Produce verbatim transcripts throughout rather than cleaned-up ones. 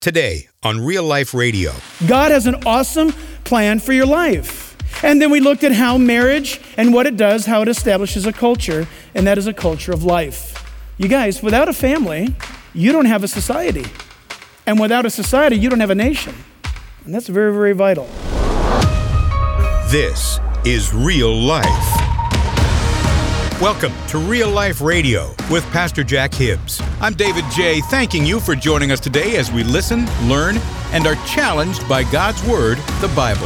Today on Real Life Radio. God has an awesome plan for your life. And then we looked at how marriage and what it does, how it establishes a culture, and that is a culture of life. You guys, without a family, you don't have a society. And without a society, you don't have a nation. And that's very, very vital. This is Real Life. Welcome to Real Life Radio with Pastor Jack Hibbs. I'm David J., thanking you for joining us today as we listen, learn, and are challenged by God's Word, the Bible.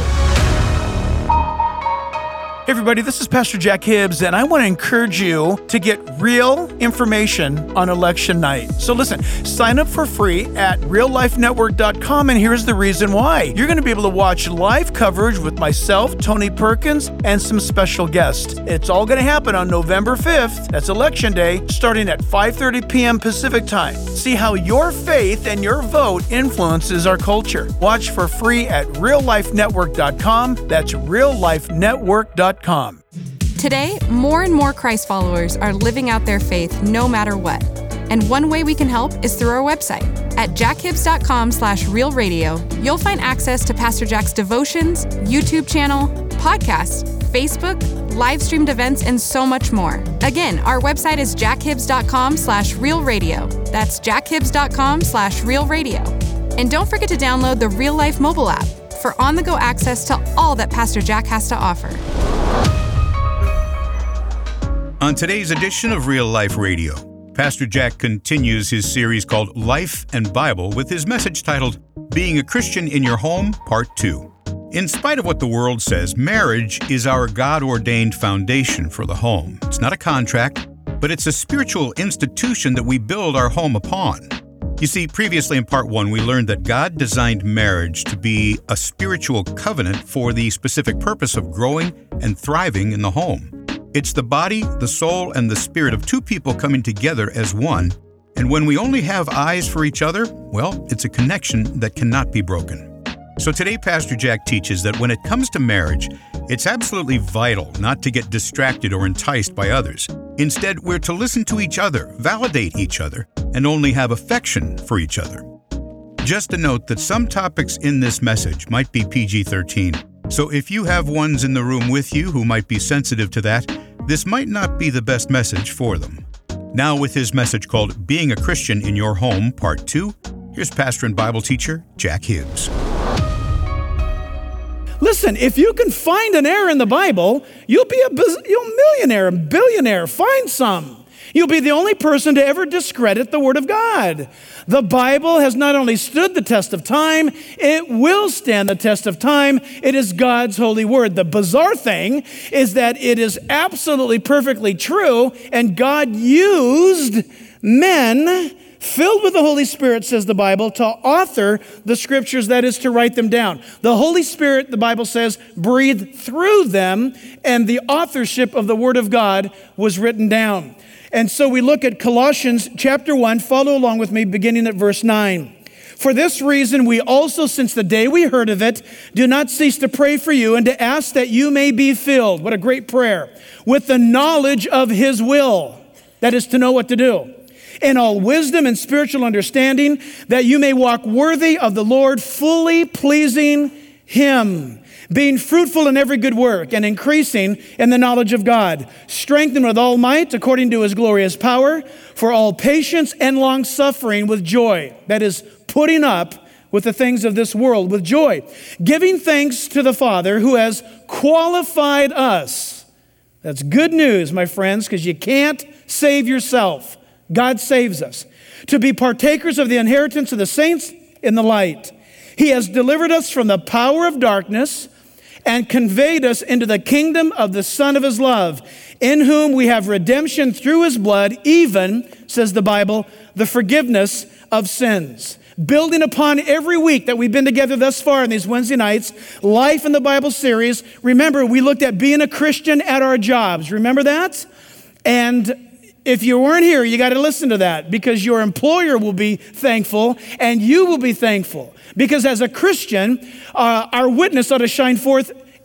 Hey everybody, this is Pastor Jack Hibbs, and I want to encourage you to get real information on election night. So listen, sign up for free at real life network dot com, and here's the reason why. You're going to be able to watch live coverage with myself, Tony Perkins, and some special guests. It's all going to happen on November fifth, that's Election Day, starting at five thirty p.m. Pacific Time. See how your faith and your vote influences our culture. Watch for free at real life network dot com. That's real life network dot com. Today, more and more Christ followers are living out their faith no matter what. And one way we can help is through our website. At jack hibbs dot com slash real radio, you'll find access to Pastor Jack's devotions, YouTube channel, podcasts, Facebook, live streamed events, and so much more. Again, our website is jack hibbs dot com slash real radio. That's jack hibbs dot com slash real radio. And don't forget to download the Real Life mobile app for on-the-go access to all that Pastor Jack has to offer. On today's edition of Real Life Radio, Pastor Jack continues his series called Life and Bible with his message titled Being a Christian in Your Home, Part two. In spite of what the world says, marriage is our God-ordained foundation for the home. It's not a contract, but it's a spiritual institution that we build our home upon. You see, previously in Part one, we learned that God designed marriage to be a spiritual covenant for the specific purpose of growing and thriving in the home. It's the body, the soul, and the spirit of two people coming together as one. And when we only have eyes for each other, well, it's a connection that cannot be broken. So today, Pastor Jack teaches that when it comes to marriage, it's absolutely vital not to get distracted or enticed by others. Instead, we're to listen to each other, validate each other, and only have affection for each other. Just a note that some topics in this message might be P G thirteen. So if you have ones in the room with you who might be sensitive to that, this might not be the best message for them. Now with his message called Being a Christian in Your Home, Part two, here's pastor and Bible teacher Jack Hibbs. Listen, if you can find an error in the Bible, you'll be a you'll millionaire, a billionaire. Find some. You'll be the only person to ever discredit the Word of God. The Bible has not only stood the test of time, it will stand the test of time. It is God's holy Word. The bizarre thing is that it is absolutely perfectly true, and God used men filled with the Holy Spirit, says the Bible, to author the Scriptures, that is, to write them down. The Holy Spirit, the Bible says, breathed through them, and the authorship of the Word of God was written down. And so we look at Colossians chapter one. Follow along with me, beginning at verse nine. For this reason, we also, since the day we heard of it, do not cease to pray for you and to ask that you may be filled. What a great prayer. With the knowledge of His will. That is to know what to do. In all wisdom and spiritual understanding, that you may walk worthy of the Lord, fully pleasing Him, being fruitful in every good work and increasing in the knowledge of God, strengthened with all might according to His glorious power, for all patience and long suffering with joy. That is, putting up with the things of this world with joy, giving thanks to the Father who has qualified us. That's good news, my friends, because you can't save yourself. God saves us. To be partakers of the inheritance of the saints in the light. He has delivered us from the power of darkness and conveyed us into the kingdom of the Son of His love, in whom we have redemption through His blood, even, says the Bible, the forgiveness of sins. Building upon every week that we've been together thus far in these Wednesday nights, Life in the Bible series. Remember, we looked at being a Christian at our jobs. Remember that? And if you weren't here, you got to listen to that, because your employer will be thankful and you will be thankful. Because as a Christian, uh, our witness ought to shine forth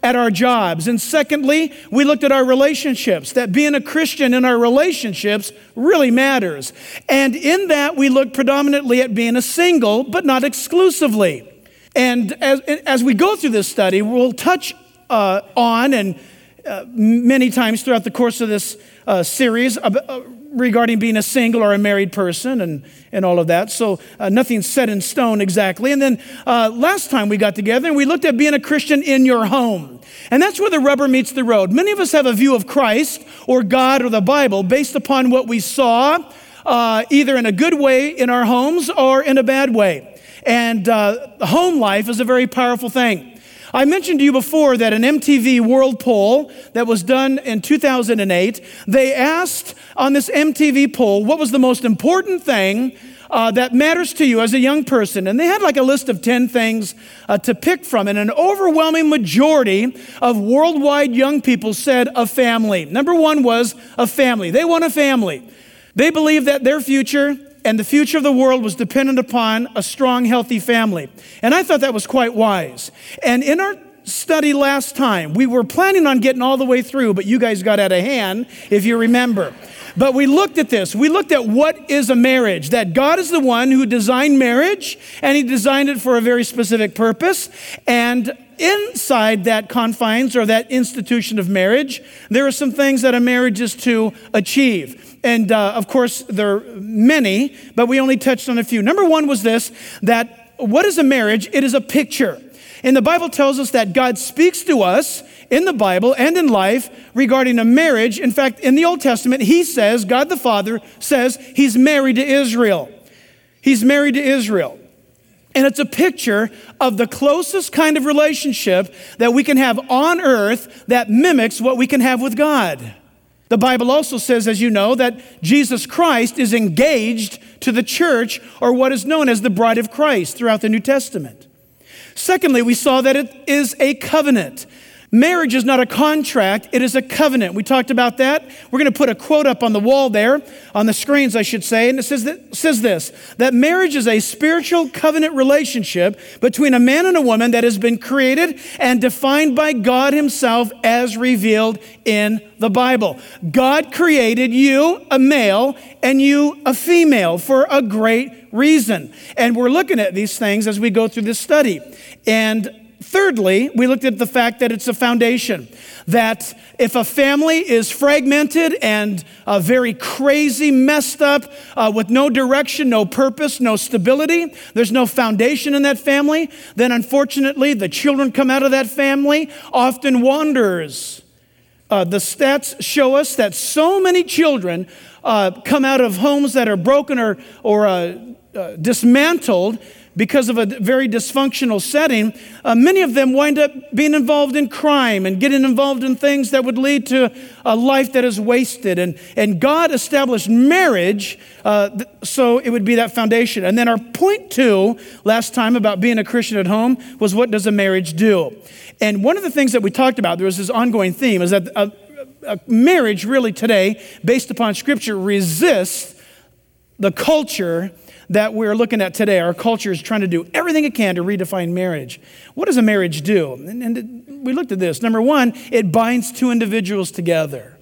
at our jobs. And secondly, we looked at our relationships, that being a Christian in our relationships really matters. And in that, we looked predominantly at being a single, but not exclusively. And as, as we go through this study, we'll touch uh, on, and uh, many times throughout the course of this uh, series, uh, regarding being a single or a married person and, and all of that. So uh, nothing's set in stone exactly. And then uh, last time we got together and we looked at being a Christian in your home. And that's where the rubber meets the road. Many of us have a view of Christ or God or the Bible based upon what we saw, uh, either in a good way in our homes or in a bad way. And uh, home life is a very powerful thing. I mentioned to you before that an M T V World Poll that was done in two thousand eight, they asked on this M T V poll, what was the most important thing uh, that matters to you as a young person? And they had like a list of ten things uh, to pick from. And an overwhelming majority of worldwide young people said a family. Number one was a family. They want a family. They believe that their future and the future of the world was dependent upon a strong, healthy family. And I thought that was quite wise. And in our study last time, we were planning on getting all the way through, but you guys got out of hand, if you remember. But we looked at this. We looked at what is a marriage, that God is the one who designed marriage, and he designed it for a very specific purpose. And inside that confines or that institution of marriage, there are some things that a marriage is to achieve. And uh, of course, there are many, but we only touched on a few. Number one was this, that what is a marriage? It is a picture. And the Bible tells us that God speaks to us in the Bible and in life regarding a marriage. In fact, in the Old Testament, he says, God the Father says he's married to Israel. He's married to Israel. And it's a picture of the closest kind of relationship that we can have on earth that mimics what we can have with God. The Bible also says, as you know, that Jesus Christ is engaged to the church, or what is known as the bride of Christ, throughout the New Testament. Secondly, we saw that it is a covenant. Marriage is not a contract, it is a covenant. We talked about that. We're going to put a quote up on the wall there, on the screens, I should say, and it says, that, says this, that marriage is a spiritual covenant relationship between a man and a woman that has been created and defined by God himself as revealed in the Bible. God created you, a male, and you, a female, for a great reason. And we're looking at these things as we go through this study. And thirdly, we looked at the fact that it's a foundation, that if a family is fragmented and uh, very crazy, messed up, uh, with no direction, no purpose, no stability, there's no foundation in that family, then unfortunately the children come out of that family often wanderers. Uh, the stats show us that so many children uh, come out of homes that are broken or, or uh, uh, dismantled because of a very dysfunctional setting. Uh, many of them wind up being involved in crime and getting involved in things that would lead to a life that is wasted. And, and God established marriage uh, th- so it would be that foundation. And then our point two last time about being a Christian at home was, what does a marriage do? And one of the things that we talked about, there was this ongoing theme, is that a, a marriage really today, based upon Scripture, resists the culture that we're looking at today. Our culture is trying to do everything it can to redefine marriage. What does a marriage do? And, and it, we looked at this. Number one, it binds two individuals together.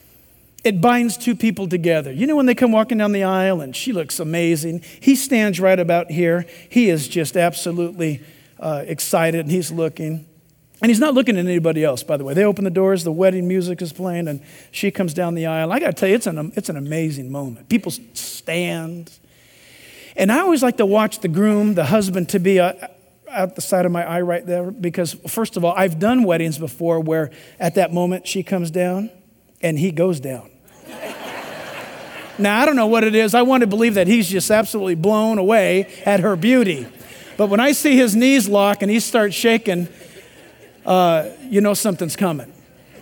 It binds two people together. You know, when they come walking down the aisle and she looks amazing, he stands right about here. He is just absolutely uh, excited, and he's looking. And he's not looking at anybody else, by the way. They open the doors, the wedding music is playing, and she comes down the aisle. I got to tell you, it's an, it's an amazing moment. People stand. And I always like to watch the groom, the husband, to be uh, out the side of my eye right there, because first of all, I've done weddings before where at that moment she comes down and he goes down. Now, I don't know what it is. I want to believe that he's just absolutely blown away at her beauty. But when I see his knees lock and he starts shaking, uh, you know something's coming.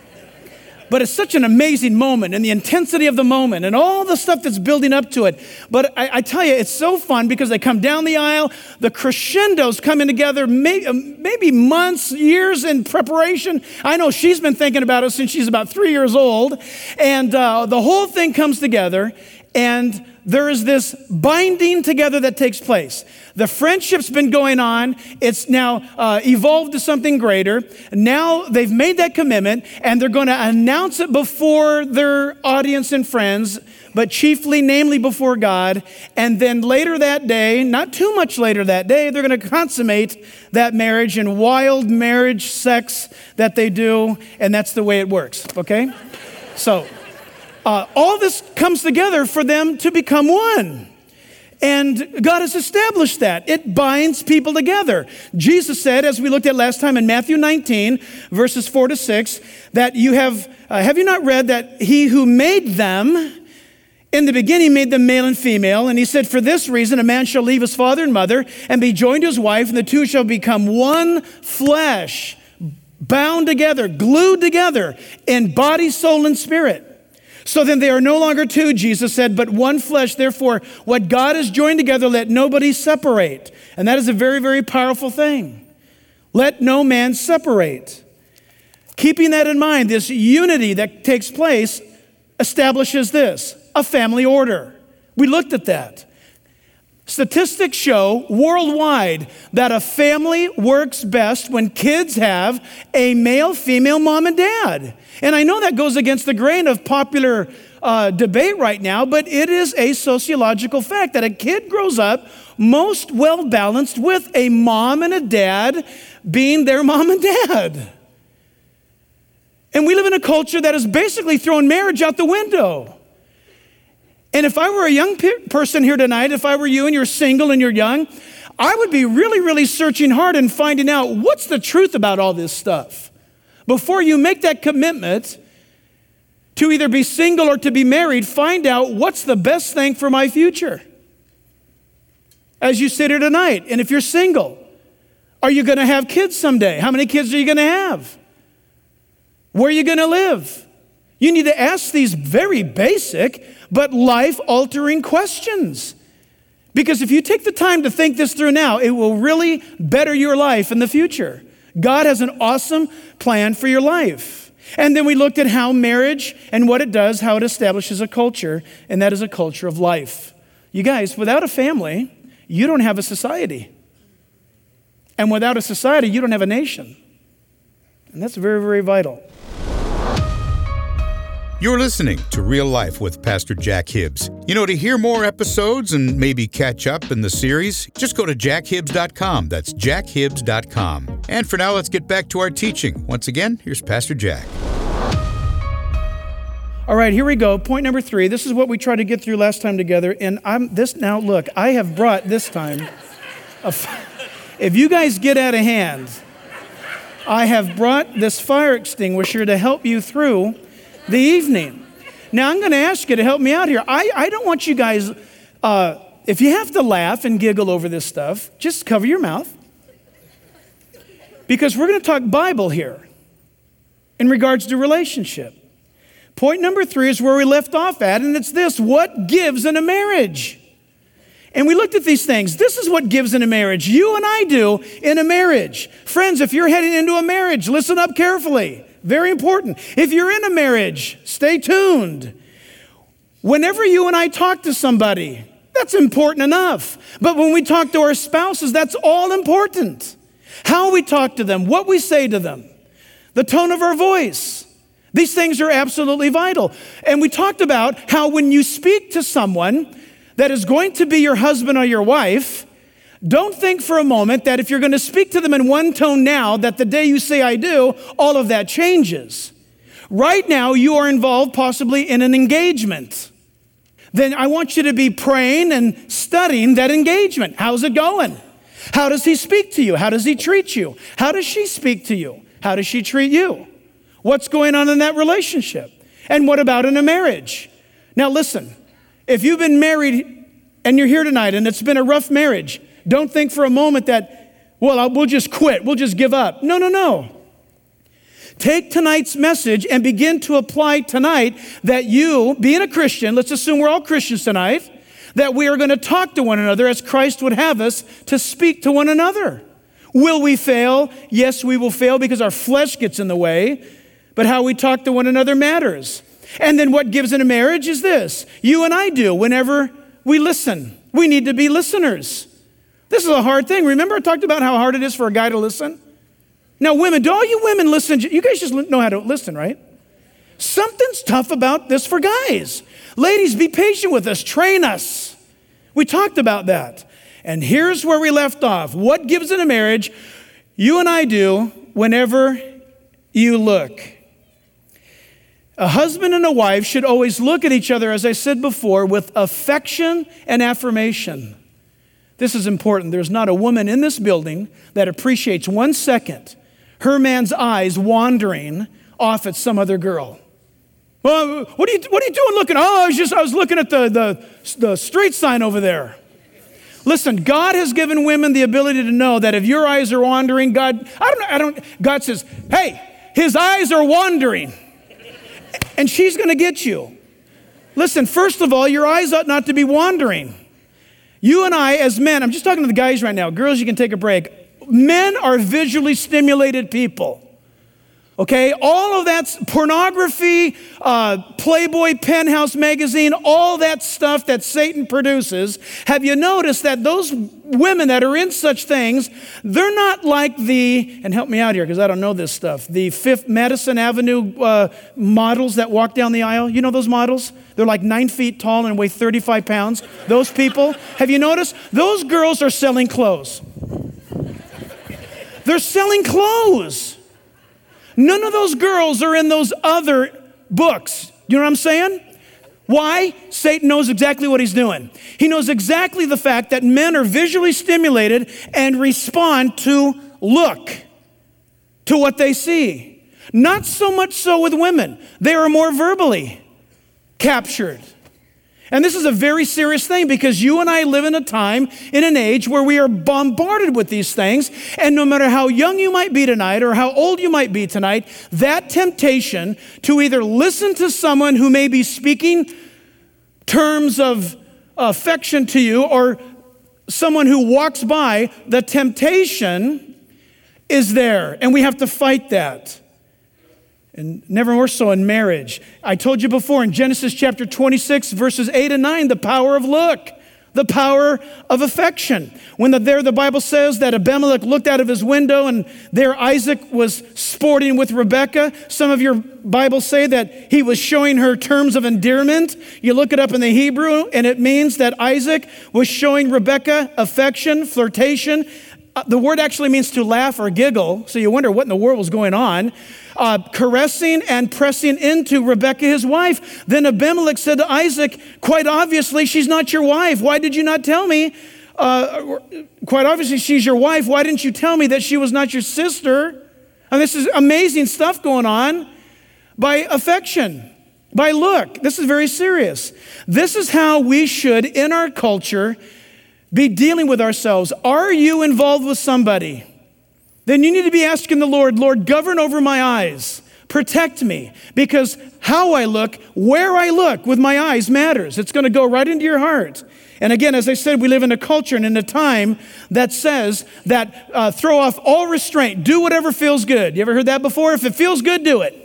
But it's such an amazing moment, and the intensity of the moment and all the stuff that's building up to it. But I, I tell you, it's so fun because they come down the aisle, the crescendos coming together, may, maybe months, years in preparation. I know she's been thinking about it since she's about three years old. And uh, the whole thing comes together, and there is this binding together that takes place. The friendship's been going on. It's now uh, evolved to something greater. Now they've made that commitment, and they're going to announce it before their audience and friends, but chiefly, namely, before God. And then later that day, not too much later that day, they're going to consummate that marriage in wild marriage sex that they do, and that's the way it works, okay? So... Uh, all this comes together for them to become one. And God has established that. It binds people together. Jesus said, as we looked at last time in Matthew nineteen, verses four to six, that you have, uh, have you not read that he who made them, in the beginning made them male and female, and he said, for this reason, a man shall leave his father and mother and be joined to his wife, and the two shall become one flesh, bound together, glued together in body, soul, and spirit. So then they are no longer two, Jesus said, but one flesh. Therefore, what God has joined together, let nobody separate. And that is a very, very powerful thing. Let no man separate. Keeping that in mind, this unity that takes place establishes this, a family order. We looked at that. Statistics show worldwide that a family works best when kids have a male, female mom and dad. And I know that goes against the grain of popular uh, debate right now, but it is a sociological fact that a kid grows up most well-balanced with a mom and a dad being their mom and dad. And we live in a culture that has basically thrown marriage out the window. And if I were a young pe- person here tonight, if I were you and you're single and you're young, I would be really, really searching hard and finding out what's the truth about all this stuff. Before you make that commitment to either be single or to be married, find out what's the best thing for my future. As you sit here tonight, and if you're single, are you going to have kids someday? How many kids are you going to have? Where are you going to live? You need to ask these very basic but life-altering questions. Because if you take the time to think this through now, it will really better your life in the future. God has an awesome plan for your life. And then we looked at how marriage and what it does, how it establishes a culture, and that is a culture of life. You guys, without a family, you don't have a society. And without a society, you don't have a nation. And that's very, very vital. You're listening to Real Life with Pastor Jack Hibbs. You know, to hear more episodes and maybe catch up in the series, just go to jack hibbs dot com. That's jack hibbs dot com. And for now, let's get back to our teaching. Once again, here's Pastor Jack. All right, here we go. Point number three. This is what we tried to get through last time together. And I'm this now, look, I have brought this time, a, if you guys get out of hand, I have brought this fire extinguisher to help you through the evening. Now, I'm going to ask you to help me out here. I, I don't want you guys, uh, if you have to laugh and giggle over this stuff, just cover your mouth. Because we're going to talk Bible here in regards to relationship. Point number three is where we left off at, and it's this: what gives in a marriage? And we looked at these things. This is what gives in a marriage. You and I do in a marriage. Friends, if you're heading into a marriage, listen up carefully. Very important. If you're in a marriage, stay tuned. Whenever you and I talk to somebody, that's important enough. But when we talk to our spouses, that's all important. How we talk to them, what we say to them, the tone of our voice. These things are absolutely vital. And we talked about how when you speak to someone that is going to be your husband or your wife, don't think for a moment that if you're going to speak to them in one tone now, that the day you say I do, all of that changes. Right now, you are involved possibly in an engagement. Then I want you to be praying and studying that engagement. How's it going? How does he speak to you? How does he treat you? How does she speak to you? How does she treat you? What's going on in that relationship? And what about in a marriage? Now listen, if you've been married and you're here tonight and it's been a rough marriage, don't think for a moment that, well, we'll just quit. We'll just give up. No, no, no. Take tonight's message and begin to apply tonight that you, being a Christian, let's assume we're all Christians tonight, that we are going to talk to one another as Christ would have us to speak to one another. Will we fail? Yes, we will fail because our flesh gets in the way, but how we talk to one another matters. And then what gives in a marriage is this. You and I do whenever we listen. We need to be listeners. This is a hard thing. Remember I talked about how hard it is for a guy to listen? Now women, do all you women listen? You guys just know how to listen, right? Something's tough about this for guys. Ladies, be patient with us. Train us. We talked about that. And here's where we left off. What gives in a marriage? You and I do whenever you look. A husband and a wife should always look at each other, as I said before, with affection and affirmation. This is important. There's not a woman in this building that appreciates one second her man's eyes wandering off at some other girl. Well, what are you, what are you doing looking? Oh, I was just, I was looking at the, the, the street sign over there. Listen, God has given women the ability to know that if your eyes are wandering, God, I don't know, I don't, God says, hey, his eyes are wandering. And she's going to get you. Listen, first of all, your eyes ought not to be wandering. You and I as men, I'm just talking to the guys right now. Girls, you can take a break. Men are visually stimulated people. Okay, all of that's pornography, uh, Playboy, Penthouse magazine, all that stuff that Satan produces. Have you noticed that those women that are in such things, they're not like the, and help me out here because I don't know this stuff, the Fifth Madison Avenue uh, models that walk down the aisle. You know those models? They're like nine feet tall and weigh thirty-five pounds. Those people, have you noticed? Those girls are selling clothes. They're selling clothes. None of those girls are in those other books. You know what I'm saying? Why? Satan knows exactly what he's doing. He knows exactly the fact that men are visually stimulated and respond to look, to what they see. Not so much so with women. They are more verbally captured. And this is a very serious thing because you and I live in a time, in an age where we are bombarded with these things. And no matter how young you might be tonight or how old you might be tonight, that temptation to either listen to someone who may be speaking terms of affection to you or someone who walks by, the temptation is there. And we have to fight that. And never more so in marriage. I told you before in Genesis chapter twenty-six, verses eight and nine, the power of look, the power of affection. When the, there the Bible says that Abimelech looked out of his window and there Isaac was sporting with Rebekah. Some of your Bibles say that he was showing her terms of endearment. You look it up in the Hebrew and it means that Isaac was showing Rebekah affection, flirtation. Uh, the word actually means to laugh or giggle. So you wonder what in the world was going on. Uh, caressing and pressing into Rebekah, his wife. Then Abimelech said to Isaac, quite obviously, she's not your wife. Why did you not tell me? Uh, quite obviously, she's your wife. Why didn't you tell me that she was not your sister? And this is amazing stuff going on by affection, by look. This is very serious. This is how we should, in our culture, be dealing with ourselves. Are you involved with somebody? Then you need to be asking the Lord, Lord, govern over my eyes. Protect me. Because how I look, where I look with my eyes matters. It's going to go right into your heart. And again, as I said, we live in a culture and in a time that says that uh, throw off all restraint. Do whatever feels good. You ever heard that before? If it feels good, do it.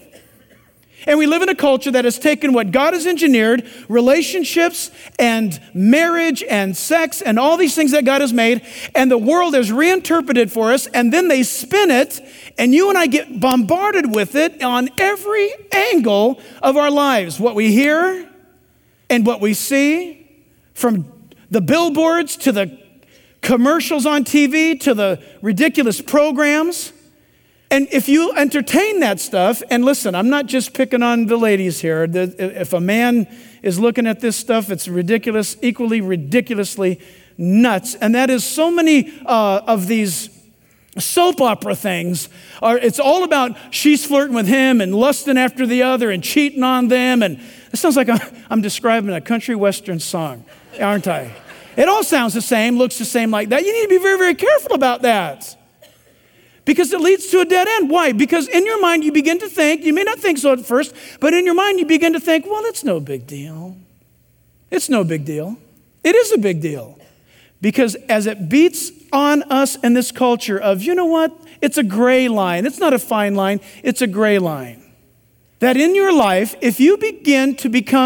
And we live in a culture that has taken what God has engineered, relationships and marriage and sex and all these things that God has made, and the world has reinterpreted for us, and then they spin it, and you and I get bombarded with it on every angle of our lives. What we hear and what we see, from the billboards to the commercials on T V to the ridiculous programs. And if you entertain that stuff, and listen, I'm not just picking on the ladies here. If a man is looking at this stuff, it's ridiculous, equally ridiculously nuts. And that is so many uh, of these soap opera things. Are, it's all about she's flirting with him and lusting after the other and cheating on them. And it sounds like I'm, I'm describing a country western song, aren't I? It all sounds the same, looks the same like that. You need to be very, very careful about that. Because it leads to a dead end. Why? Because in your mind, you begin to think, you may not think so at first, but in your mind, you begin to think, well, it's no big deal. It's no big deal. It is a big deal. Because as it beats on us in this culture of, you know what? It's a gray line. It's not a fine line. It's a gray line. That in your life, if you begin to become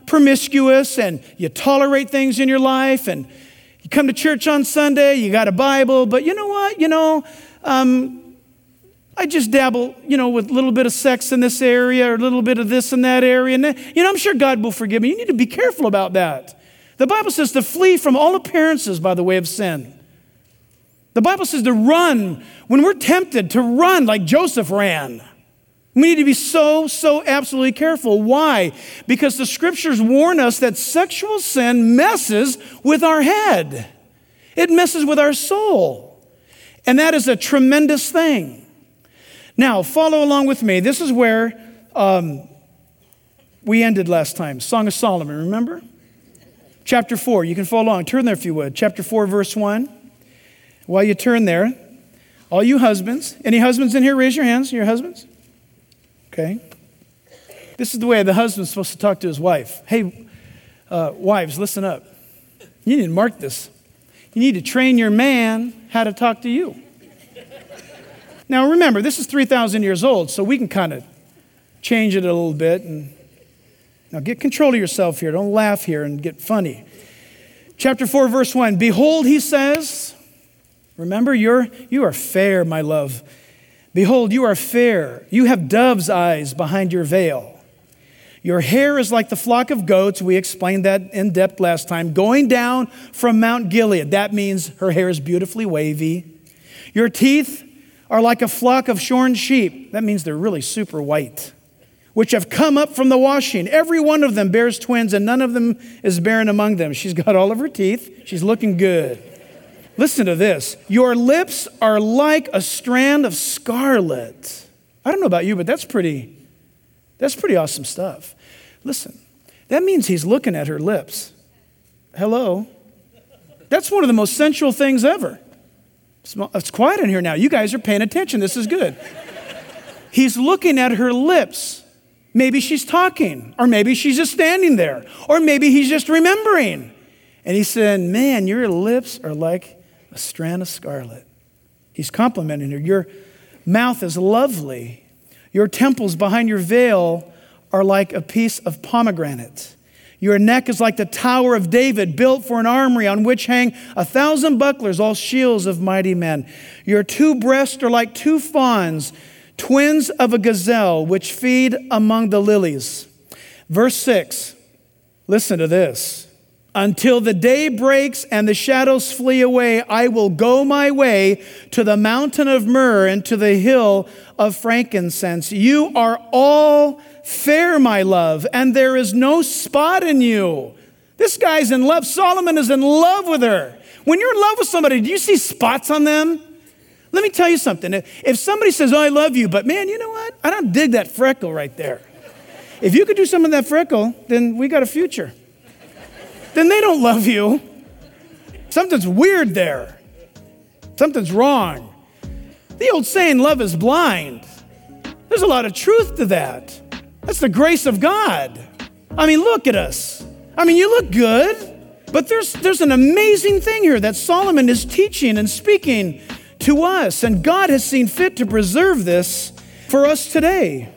promiscuous and you tolerate things in your life and you come to church on Sunday, you got a Bible, but you know what? You know, um, I just dabble, you know, with a little bit of sex in this area or a little bit of this in that area. And, then, you know, I'm sure God will forgive me. You need to be careful about that. The Bible says to flee from all appearances by the way of sin. The Bible says to run when we're tempted, to run like Joseph ran. We need to be so, so absolutely careful. Why? Because the scriptures warn us that sexual sin messes with our head. It messes with our soul. And that is a tremendous thing. Now, follow along with me. This is where um, we ended last time. Song of Solomon, remember? Chapter four. You can follow along. Turn there if you would. Chapter four, verse one. While you turn there, all you husbands, any husbands in here, raise your hands. Your husbands? Okay. This is the way the husband's supposed to talk to his wife. Hey, uh, wives, listen up. You need to mark this. You need to train your man how to talk to you. Now remember, this is three thousand years old, so we can kind of change it a little bit. And now get control of yourself here. Don't laugh here and get funny. Chapter four, verse one. Behold, he says, remember, you're, you are fair, my love. Behold, you are fair. You have dove's eyes behind your veil. Your hair is like the flock of goats. We explained that in depth last time. Going down from Mount Gilead. That means her hair is beautifully wavy. Your teeth are like a flock of shorn sheep. That means they're really super white, which have come up from the washing. Every one of them bears twins, and none of them is barren among them. She's got all of her teeth. She's looking good. Listen to this. Your lips are like a strand of scarlet. I don't know about you, but that's pretty, that's pretty awesome stuff. Listen, that means he's looking at her lips. Hello? That's one of the most sensual things ever. It's quiet in here now. You guys are paying attention. This is good. He's looking at her lips. Maybe she's talking, or maybe she's just standing there, or maybe he's just remembering. And he said, man, your lips are like a strand of scarlet. He's complimenting her. Your mouth is lovely. Your temples behind your veil are like a piece of pomegranate. Your neck is like the Tower of David, built for an armory on which hang a thousand bucklers, all shields of mighty men. Your two breasts are like two fawns, twins of a gazelle, which feed among the lilies. Verse six, listen to this. Until the day breaks and the shadows flee away, I will go my way to the mountain of myrrh and to the hill of frankincense. You are all fair, my love, and there is no spot in you. This guy's in love. Solomon is in love with her. When you're in love with somebody, do you see spots on them? Let me tell you something. If somebody says, oh, I love you, but man, you know what? I don't dig that freckle right there. If you could do some of that freckle, then we got a future. Then they don't love you. Something's weird there. Something's wrong. The old saying, love is blind. There's a lot of truth to that. That's the grace of God. I mean, look at us. I mean, you look good, but there's, there's an amazing thing here that Solomon is teaching and speaking to us, and God has seen fit to preserve this for us today.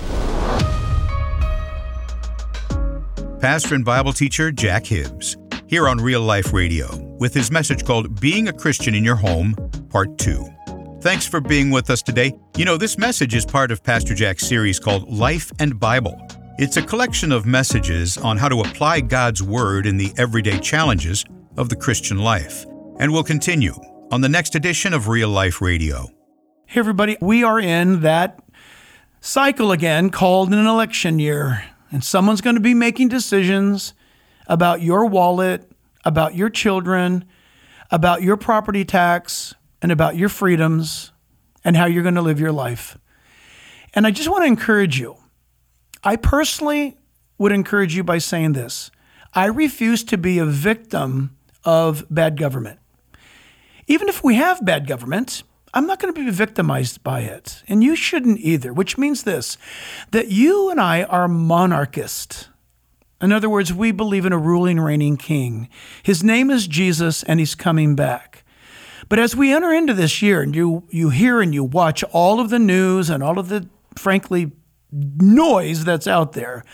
Pastor and Bible teacher Jack Hibbs, here on Real Life Radio, with his message called Being a Christian in Your Home, Part two. Thanks for being with us today. You know, this message is part of Pastor Jack's series called Life and Bible. It's a collection of messages on how to apply God's Word in the everyday challenges of the Christian life. And we'll continue on the next edition of Real Life Radio. Hey, everybody. We are in that cycle again called an election year. And someone's going to be making decisions about your wallet, about your children, about your property tax, and about your freedoms, and how you're going to live your life. And I just want to encourage you. I personally would encourage you by saying this. I refuse to be a victim of bad government. Even if we have bad government, I'm not going to be victimized by it. And you shouldn't either, which means this, that you and I are monarchists. In other words, we believe in a ruling, reigning king. His name is Jesus, and he's coming back. But as we enter into this year, and you, you hear and you watch all of the news and all of the, frankly, noise that's out there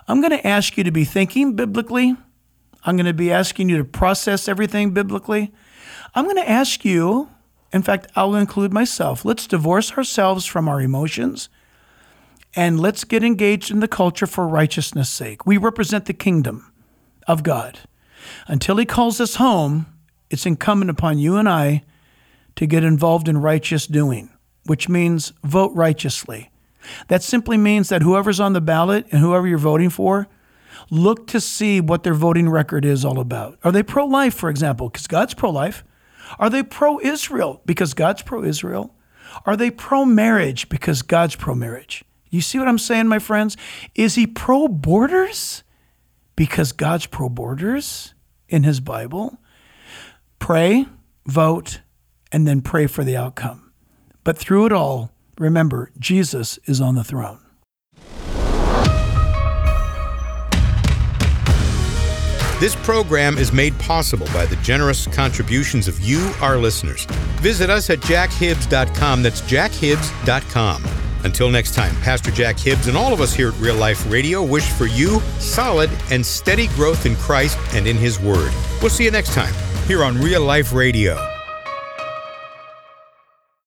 I'm going to ask you to be thinking biblically. I'm going to be asking you to process everything biblically. I'm going to ask you, in fact, I'll include myself, let's divorce ourselves from our emotions and let's get engaged in the culture for righteousness' sake. We represent the kingdom of God. Until he calls us home, it's incumbent upon you and I to get involved in righteous doing, which means vote righteously. That simply means that whoever's on the ballot and whoever you're voting for, look to see what their voting record is all about. Are they pro-life, for example, because God's pro-life? Are they pro-Israel, because God's pro-Israel? Are they pro-marriage, because God's pro-marriage? You see what I'm saying, my friends? Is he pro-borders, because God's pro-borders in his Bible? Pray, vote, and then pray for the outcome. But through it all, remember, Jesus is on the throne. This program is made possible by the generous contributions of you, our listeners. Visit us at jack hibbs dot com. That's jack hibbs dot com. Until next time, Pastor Jack Hibbs and all of us here at Real Life Radio wish for you solid and steady growth in Christ and in his Word. We'll see you next time here on Real Life Radio.